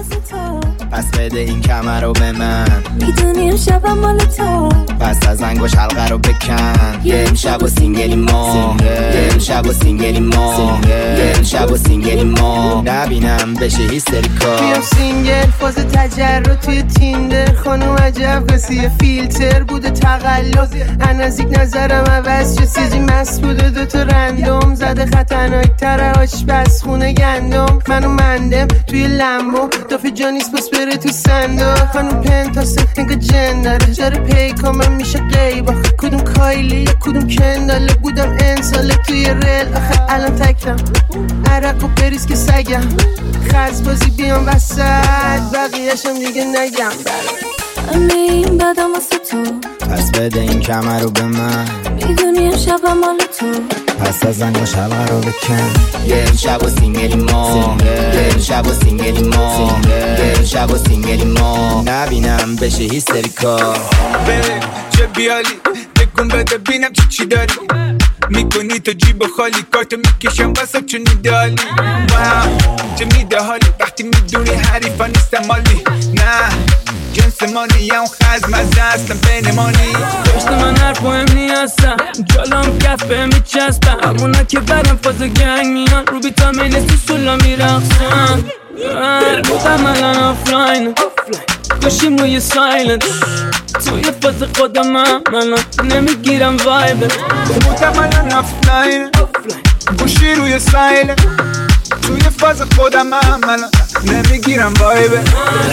واسه تو، پس بده این کمر رو به من. میدونی شبم مال تو، پس از انگوش حلقه رو بکن. یه امشب و سینگلی ما، یه امشب و سینگلی ما، یه امشب و سینگلی ما. نبینم بشه هیستریکا. بیام سینگل فاز تجرد توی تیندر. خانم عجب قصیه فیلتر بوده تقلب. نزدیک نظرم عوض شد سیزی مست بوده دوتا رندوم زده خطرناک تره آشپز خونه گندم. منو مندم توی لمبو دافه جانیس بس بره تو صندوق. خانم پنتاسه انگا جن داره جاره پیکامم میشه قیبا. کدوم کایلی کدوم کنداله بودم انساله توی ریل. آخه الان تکم عرق و بریز که سگم خزبازی بیام وسط بقیهشم دیگه نگم. همه این بدم واسه تو، پس بده این کمر رو به من. میدونی شبم مال تو، پس از انگوش حلقه رو بکن. یه امشب و سینگلی ما، یه امشب و سینگلی ما، یه امشب و سینگلی ما. نبینم بشه هیستریکا. بره چه بیالی بگم بده بینم چی داری میکنی تو جیب خالی. کارتو میکشم واسه چون ایدالی. چه میده حالی وقتی میدونی حریفا نیستم مالی. نه جنس مانی یا اون خزم از دستم بینمانی. داشت من حرف مهم نیستم جالم کف به میچستم. همونا که برم فاز گنگ میان رو بیتا میلسی سولا میرخصم. بودم الان آفلاین گوشیم روی سایلنت. توی فاز خودم الان نمیگیرم وایبت. بودم الان آفلاین گوشی روی سایلنت. توی فاز خودم الان نمیگیرم وایبت.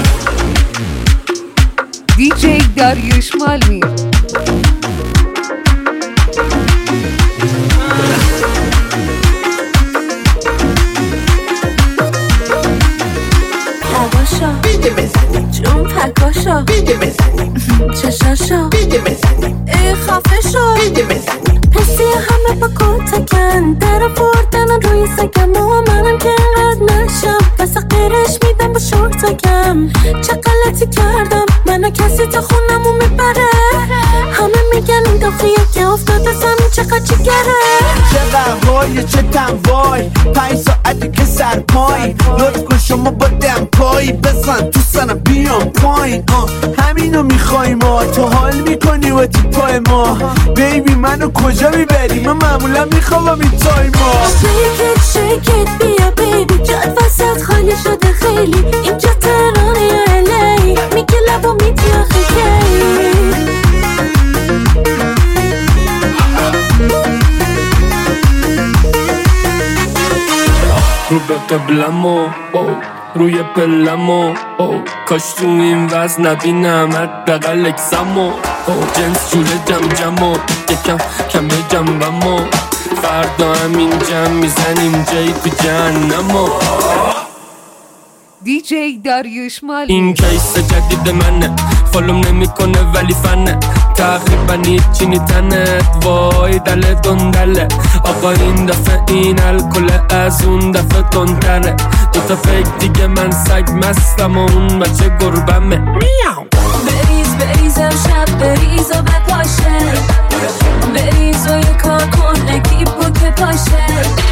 دیجی داریوش مالمی. هواشا بیده بزنی جون پکاشا بیده بزنی چشاشا بیده بزنی ای خفه شو بیده بزنی. حسی همه با کتکن در آوردن روی سگم و منم که اینقدر نشم واسه غیرش میدم با شورتکم. چه غلطی کردم منو کسی تا خونمو میبره. همه میگن این داخیه که افتاده زمین چقدر چگره. چه قهوای چه تنوای 5 ساعتی که سرپای. لطف کن شما با دمپایی بزن تو سنم بیام پایین. همینو میخوای ما تو حال میکنی و تیپای ما. بیبی منو کجا میبری من معمولا میخوام این تای ما. شیکت بیا بیبی جاد وسط خالی شده خیلی. اینجا تهرانه یا الی میگه لبا میدی آخه کی. رو به قبلمو روی پلمو کاش تو این وز نبینم حداقل اکسمو. جنس جوره جم جمو یکم کمه جنبمو. فردا همین جم میزنیم جایی تو جهنمو. دیجی داریوش مالمی. این کیس جدید منه فالوم نمیکنه ولی فنه. تقریبا هیچی نیتنت وای دل دندله. آقا این دفعه این الکل از اون دفعه تندره. دوتا فکر دیگه من سگ مستم و اون بچه گربمه. بریز امشب بریز و بپاشه. بریز و یه کار کن اکیپو که پاشه.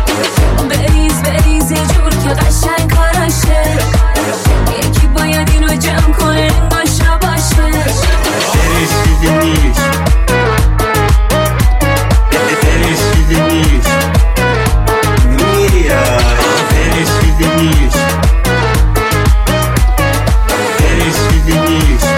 بریز یه جور که قشنگ کاراشه. یکی باید اینو جمع کنه انگاشا باشه. رسیده نیست رسیده نیست میاد رسیده نیست رسیده نیست.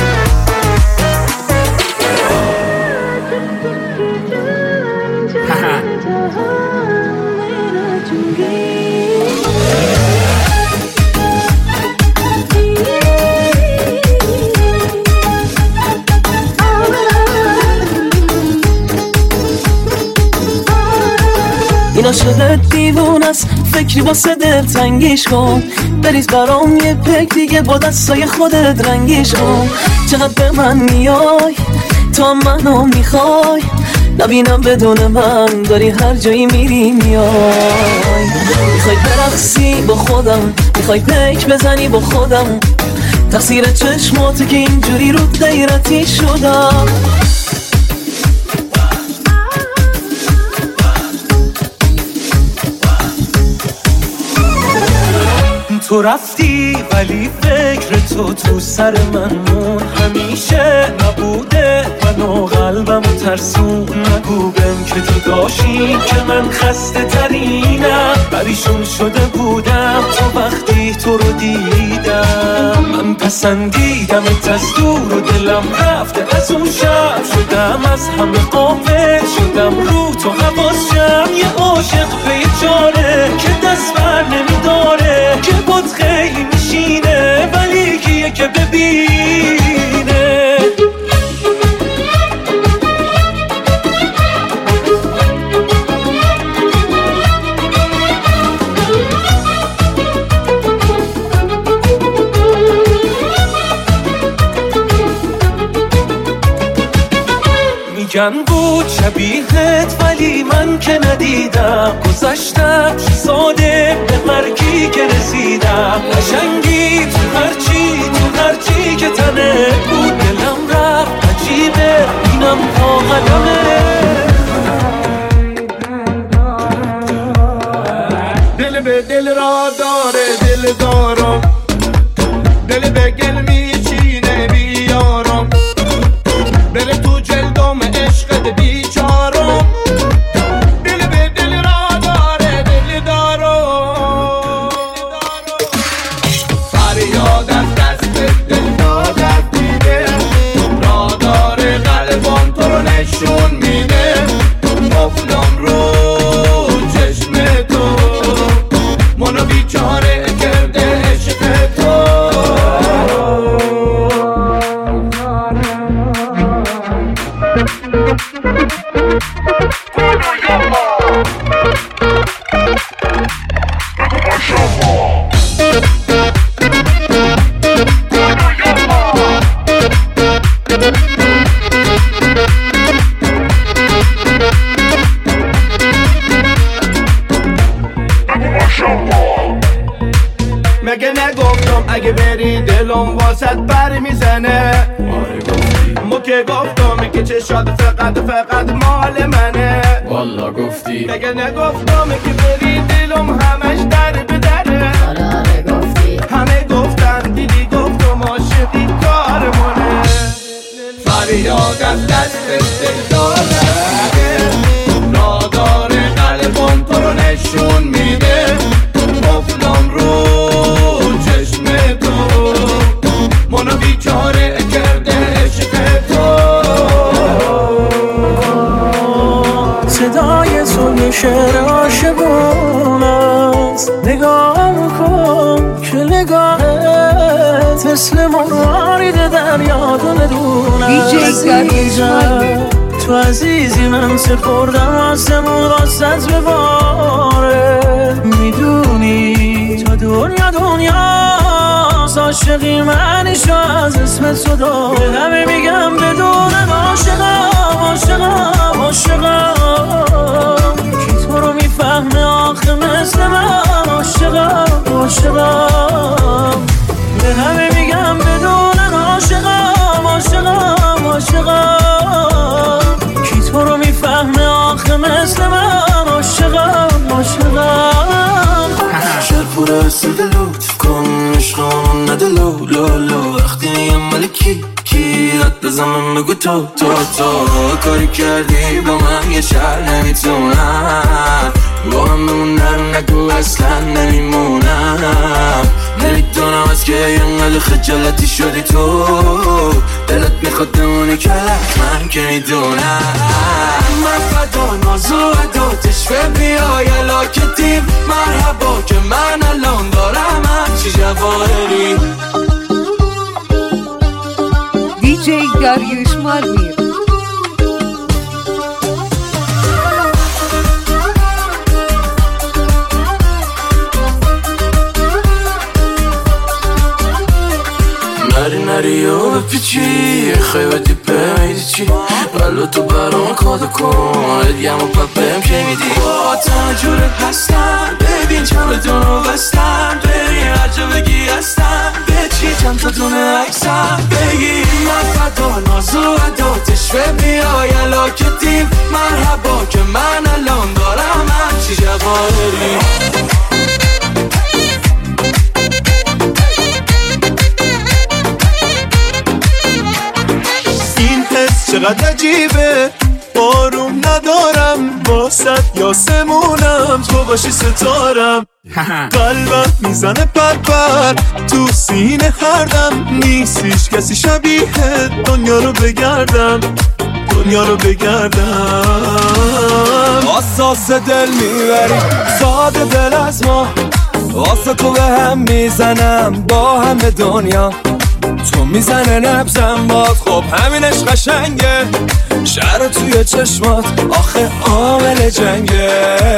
این عاشقت دیوون است فکری واسه دلتنگیش کن. بریز برام یه پک دیگه با دستای خودت رنگیش کن. چقدر به من میای تا منو میخوای. نبینم بدون من داری هر جایی میری میای. میخوای برقصی با خودم میخوای پیک بزنی با خودم. تقصیر چشماته که اینجوری رو غیرتی شدم. تو رفتی ولی فکر تو سر من مون، همیشه نبوده منو قلبم ترسون. نگو بهم که تو داشتی که من خسته ترینم، پریشون شده بودم تو وقتی تو رو دیدم. من پسندیدم از دور و دلم رفته از اون شب، شدم از همه غافل، شدم رو تو حواسم. یه عاشق به یه جاره که دست بر نمیداره، که بود خیلی میشینه ولی کیه که ببینه. میگن بود شبیهت ولی من که ندیدم، گذشتم ساده به مرگی که رسیدم. قشنگی تو هرچی که تنه بود، دلم رفت عجیبه اینم پا قدمه. دل به دل را داره دل دارم، دل به گل میچینه بیارم، بره تو جلدم عشقت بیچارم. دل به دل را داره دل دارم، فریاد از دست دل دادت دیده، را داره قلبم تو رو نشون میده. مفلم رو چشم تو منو بیچاره کرده عشق تو. مگه نگفتم اگه بری دلم واسط بر میزنه؟ ما که گفتم که چشات فقط مال منه. والا گفتی. مگه نگفتم که بری دلم همش در به دره؟ آره گفتی. همه گفتن دیدی گفتم عاشقی کارمونه. فریاد از دست دل داره، را داره قلبم تو رو نشون میده. مفلم رو چشم تو منو بیچاره کرده عشق تو. صدای تو یه شعر عاشقون است، نگاه کن که نگاهت مثل مرارید دریا دونه عزیزم. تو عزیزی من سپردم آسمون راست به باره. میدونی تا دنیاست عاشقی منیشو از اسم تو داره. همه میگم بدون عاشقم کی تو رو میفهمه آخه مثل من. عاشقم به همه میگم بدون عاشقم کی تو رو میفهمه آخه مثل من. عاشقم شرپور است لطف کن عشقم نده لولو. وقتی میگم ملکی رد بزنم بگو تو کاری کردی با من یه شهر نمیتونم با هم بمونم. نگو اصلا نمیمونم، نمیدونم از که اینقدر خجالتی شدی تو. دلت میخواد بمونی که من که میدونم. من فدا ناز و عداتش بیای علاکتیم مرحبا که من الان دارم همچی جواهری. دیجی داریوش مالمیر. نری و بپیچی خیبتی بمیدی چی ولو تو برام کاد کن ادیم و پپم که میدی. با تنجورت هستم ببین چمدون رو بستم، ببین هر جا بگی هستم به چی چند تا دونه عکسم بگی. من فدا ناز و عداتش بیای علاکتیم مرحبا که من الان دارم همچی جواهری. چقدر عجیبه بارون ندارم واسط یاسمونم تو باشی ستارم قلبم میزنه پر تو سینه هردم نیست هیچ کسی شبیه دنیا رو بگردم اساس دل میبری ساده دل از ما واسه تو به هم میزنم با همه دنیا تو میزنه نبزم باد خب همینش قشنگه شهر توی چشمات آخه عامل جنگه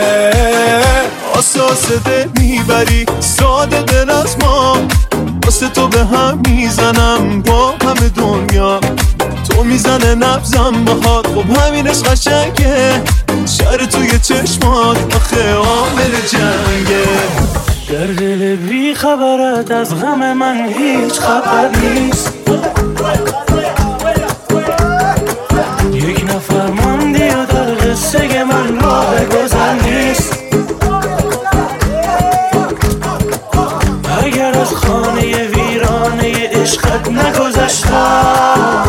اساس دل میبری ساده دل از ما واسه تو به هم میزنم با همه دنیا تو میزنه نبزم باهات خب همینش قشنگه شهر توی چشمات آخه عامل جنگه در دل بی خبرت از غم من هیچ خبر نیست یک نفر ماندی و در قصه من راه گذر نیست اگر از خانه ویرانه عشقت نگذشتم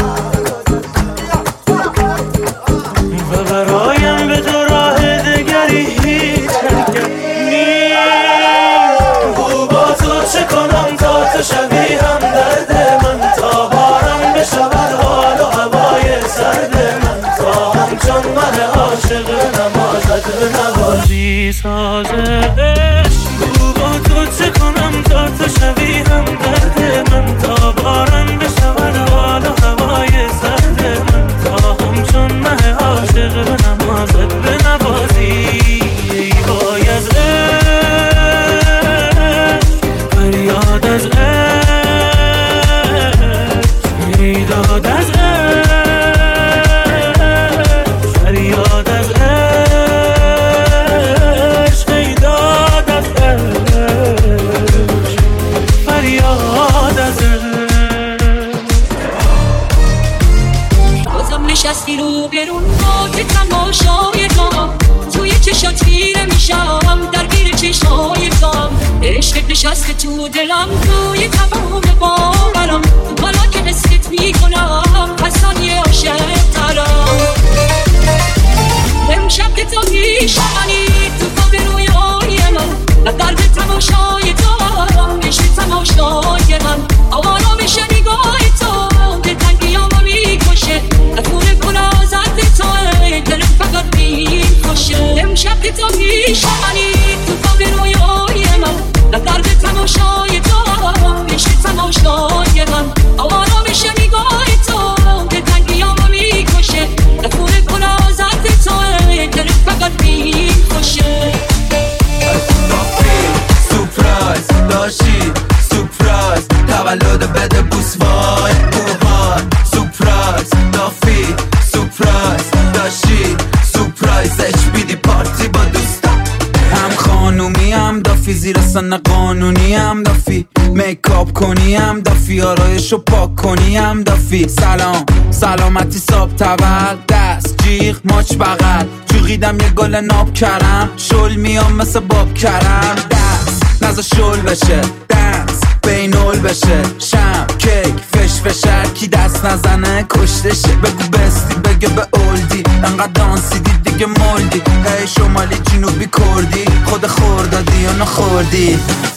و برایم به تو راه دگری هیچ حرکت نیست با تو چه کنم تا تو شوی هم درد من تا بارم بشود حال و هوای سرد من تا همچون من عاشق نمازت به نوازی سازه با تو چه کنم تا تو شوی هم درد من تا بارم بشود حال و هوای سرد من تا همچون من عاشق به نمازت به نوازی وای از فریاد از میداد از فریاد از میداد از فریاد از بازم نشستی رو برون که تماشای تو توی چشات خیره میشم درگیر چشای تو عشقت نشسته تو دلم توی تمام باورم حالا که حست میکنم از ثانیه عاشق ترم امشب که تو میشمنی تو خواب رویای من و درد تماشای تو عشق تماشای من آوارا میشه نگاه تو دلتنگیامو میکشه افور گلازت تو دلم فقط میکشه امشب که تو میشمنی تو خواب رویای من و درد تماشای تو عشق تماشای من آوارا میشه نگاه تو دلتنگیامو میکشه افور گلازت تو دلم فقط میکشه سورپرایز داشتی سورپرایز تولد بده بوس وای بوهان سورپرایز دافی سورپرایز داشتی سورپرایزش بیدی پارتی با دوستم هم خانومی هم دافی زیر سن قانونی هم دافی میکاپ کنی هم دافی آرایشو پاک کنی هم دافی سلام سلامتی ساب تول دست جیغ ماچ بغل جوغیدم یه گل ناب کرم شل میام مثل باب کرم دست نزا شل بشه دنس بینول بشه شم کیک فش فشر کی دست نزنه کشتشه بگو بستی بگه به اولدی انقدر دانسیدی دیگه مولدی هی شمالی جنوبی کردی خود خوردادی یا نخوردی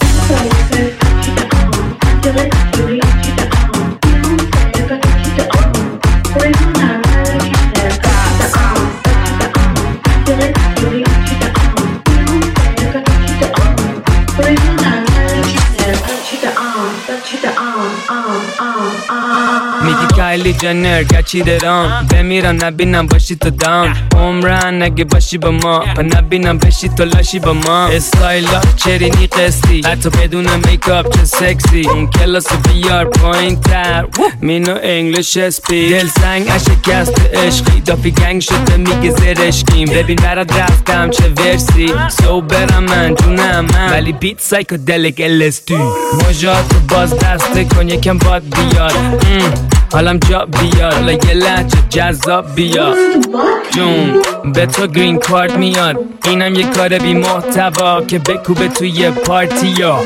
میگی کایلی جنر گچی درام بمیرم نبینم باشی تو دام عمرن نگه باشی با ما و نبینم بشی تو لاشی با ما استایلا چرینی قسطی حتی بدون میکاپ چه سکسی اون کلاس بیار پایین تر مینو انگلیش اسپی دل سنگ اشکست عشقی دافی گنگ شده میگه زرشکیم ببین برات رفتم چه ورسی سو برم من جونم من ولی بیت سایکودلیک LSD موجاتو باز دسته کن یکم باد بیار حالم جا بیار حالا یه لحجه جذاب بیار جون به تو گرین کارت میاد اینم یه کار بی محتوا که بکوبه توی پارتی یا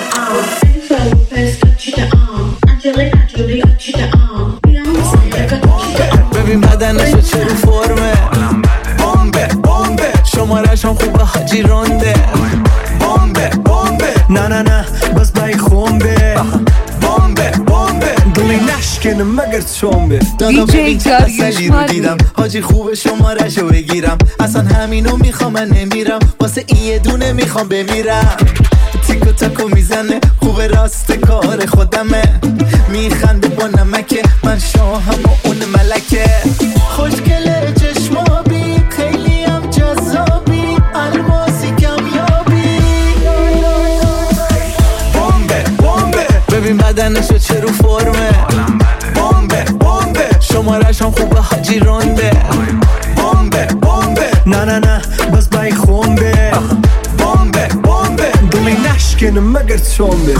Angelica, Julia, بدنشو چه رو فرمه بمبه بمبه شمارش هم خوبه حاجی رونده بمبه بمبه نه نه نه باز بای خونبه بمبه بمبه دلی نشکنه مگر چومبه دیجی داریوش رو دیدم حاجی خوبه شمارشو بگیرم اصلا همینو میخوام من نمیرم واسه این یه دونه میخوام بمیرم تیکو تاکو میزنه خوبه راست کار خودمه میخنده با نمکه من شاهم و اون ملکه خوشگله چشمابی خیلی هم جذابی الماسی کمیابی بمبه بمبه ببین بدنشو چه رو فرمه بمبه بمبه شمارش هم خوبه حاجی رونده بمبه بمبه نه نه نه باز بای خونبه بمبه بمبه دلی نشکنه مگر چومبه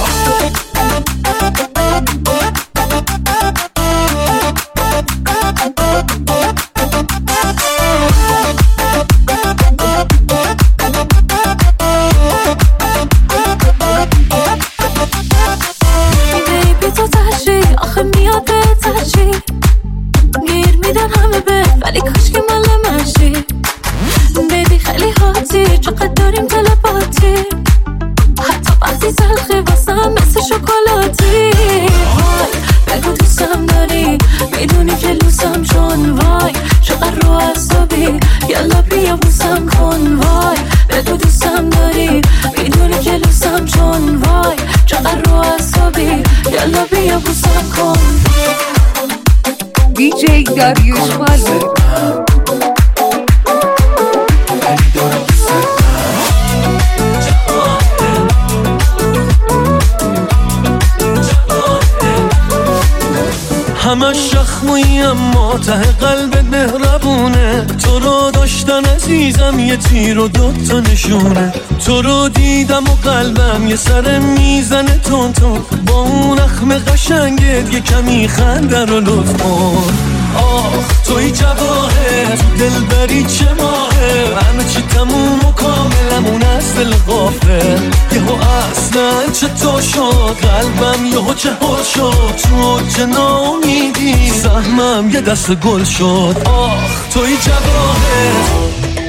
ولی کاش که مال منشی بیبی خیلی هاتی چقدر داریم تلپاتی حتی وقتی تلخی واسم مثل شکلاتی وای بگو دوستم داری میدونی که لوسم چون وای چقدر رو عصبی یلا بیا بوسم کن وای بگو دوستم داری میدونی که لوسم چون وای چقدر رو عصبی یلا بیا بوسم کن دیجی داریوش مالمی همه شخموی اما ته قلبت مهربونه تو رو داشتن عزیزم یه تیر و دوتا نشونه تو رو دیدم و قلبم یه سر میزنه تون تون با اون اخم قشنگت یه کمی خنده رو لطف کن آخ توی جواهر دلبری چه ماهه همه چی تموم و کاملمون از دل غافل یهو اصلا چطور شد قلبم یهو چه حل شد تو چه ناامیدی سهمم یه دست گل شد آخ توی جواهر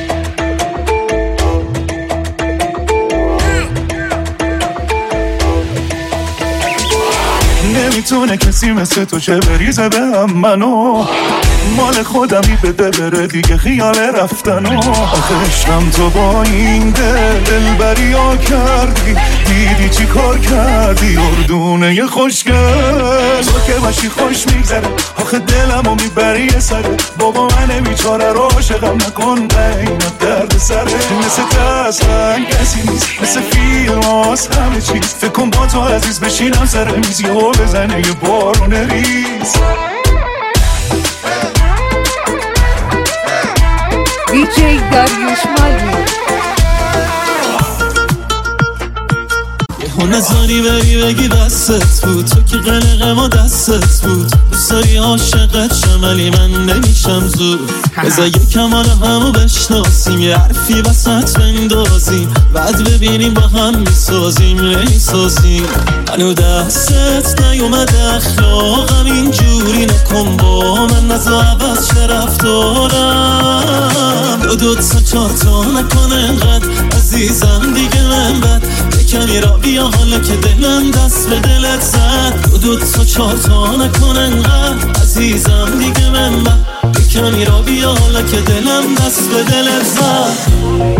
نمیتونه کسی مثل تو چه بریزه به هم منو مال خودمی بده بره دیگه خیال رفتنو آخه عشقم تو با این دلبری ها کردی دیدی چی کار کردی اردونه ی خوشگل تو که باشی خوش میگذره آخه دلمو میبری یه سره بابا من بیچاره رو عاشقم نکن اینت درد سره مثل تسلن کسی نیست مثل فیلم هاست همه چیز فکر کن با تو عزیز بشینم سر میزی و بزنه یه بارون ریز دیجی داریوش مالمی یهو نظاری بری بگی دستت بود تو که قلقه ما دستت بود دوست داری عاشقت شم ولی من نمیشم زود بذار یکم حالا همو بشناسیم یه حرفی وسط بندازیم بعد ببینیم با هم میسازیم نمیسازیم منو دستت نیومده اخلاقم اینجوری نکن با من نزا عوض چه رفتارم دو تا چار تا نکن انقدر عزیزم دیگه من بد کمی را بیا حالا که دلم دست به دلت زد دو تا چار تا نکن انقدر عزیزم دیگه من بد کمی را بیا حالا که دلم دست به دلت زد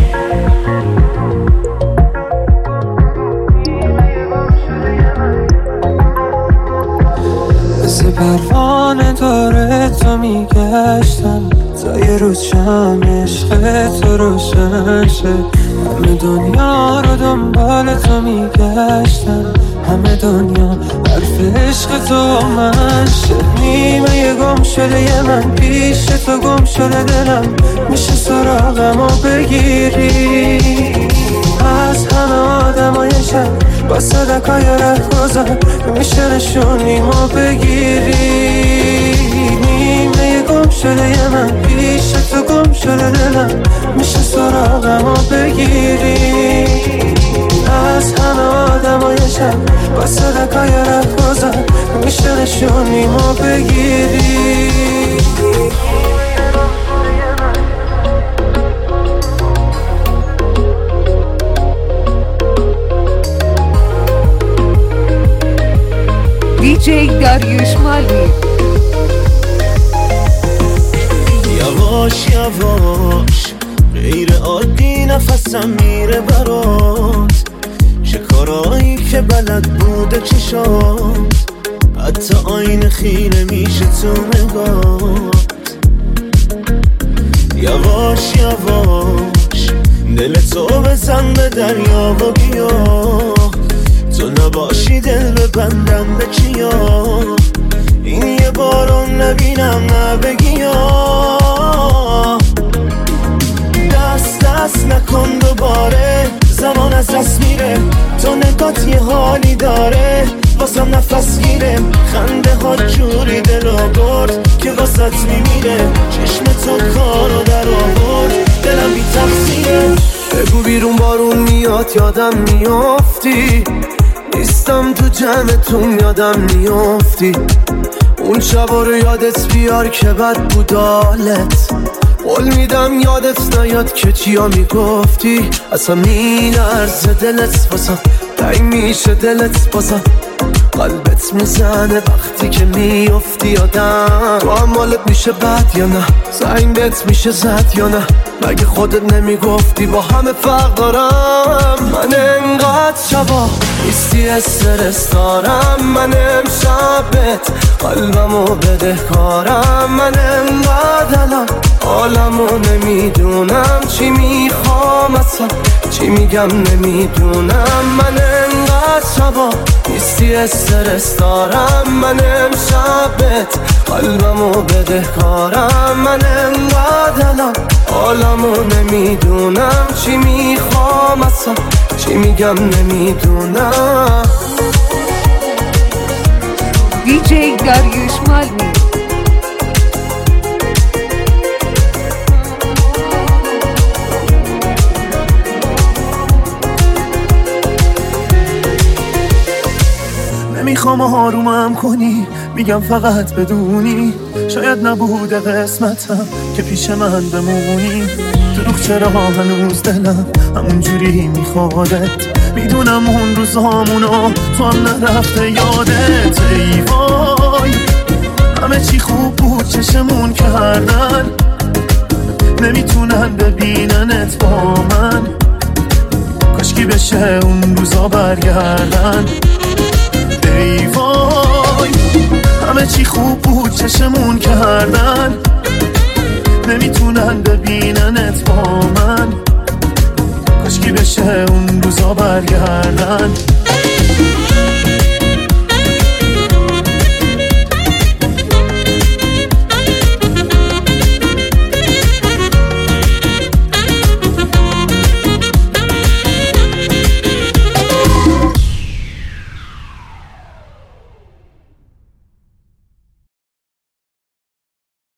مثل پروانه داره تو میگشتم تا یه روز شم عشق تو روشن شه همه دنیا رو دنبال تو میگشتم همه دنیا حرف عشق تو من شه نیمه یه گم شده یه من پیش تو گم شده دلم میشه سراغم و بگیری از همه آدمای شب با صدقای رهگذر میشه نشونیمو بگیری نیمه یه گم شده یه من پیش تو گم شده دلم میشه سراغم و بگیری از همه آدمای شب با صدقای رهگذر میشه نشونیمو بگیری DJ داریوش مالی. یواش یواش غیر عادی نفسم میره برات، چه کارایی که بلد بوده چشات، حتی آینه خیره میشه تو نگات. یواش یواش دل تو بزن به دریا و بیا، تو نباشی دل ببندم به کیا، این یه بارون نبینم نبگیا. دست نکن دوباره، زمان از دست میره، تو نگات یه حالی داره واسم نفس گیره، خنده ها جوری دلو برد که واسط میمیره، چشم تو کارو در آورد دلم بی تقصیره. بگو بیرون بارون میاد یادم میافتی، نیستم تو جمعتون یادم میافتی، اون شبا رو یادت بیار که بد بود حالت، قول میدم یادت نیاد که چیا میگفتی، اصلا میلرزه دلت واسم، تنگ میشه دلت بازم، قلبت میزنه وقتی که میافتی یادم، تو هم حالت میشه بد یا نه، زنگت میشه زد یا نه، مگه خودت نمیگفتی با همه فرق دارم. من انقدر شبا نیستی استرس دارم، من امشبت قلبمو بده کارم، من انقدر الان حالمو نمیدونم، چی میخوام اصلا چی میگم نمیدونم. من انقدر شبا نیستی استرس دارم، من امشبت قلبمو بده کارم، من انقدر الان حالمو نمیدونم، چی میخوام اصلا چی میگم نمیدونم. DJ داریوش مالی. نمیخوام آرومم کنی، میگم فقط بدونی شاید نبوده قسمتم که پیش من بمونی، دروغ چرا هنوز دلم همون جوری میخوادت، میدونم اون روزامونو تو هم نرفته یادت. ای وای همه چی خوب بود چشمون کردن، نمیتونن ببیننت با من، کاشکی بشه اون روزا برگردن. ای وای همه چی خوب بود چشمون کردن، نمیتونن ببیننت با من، کاشکی بشه اون روزا برگردن.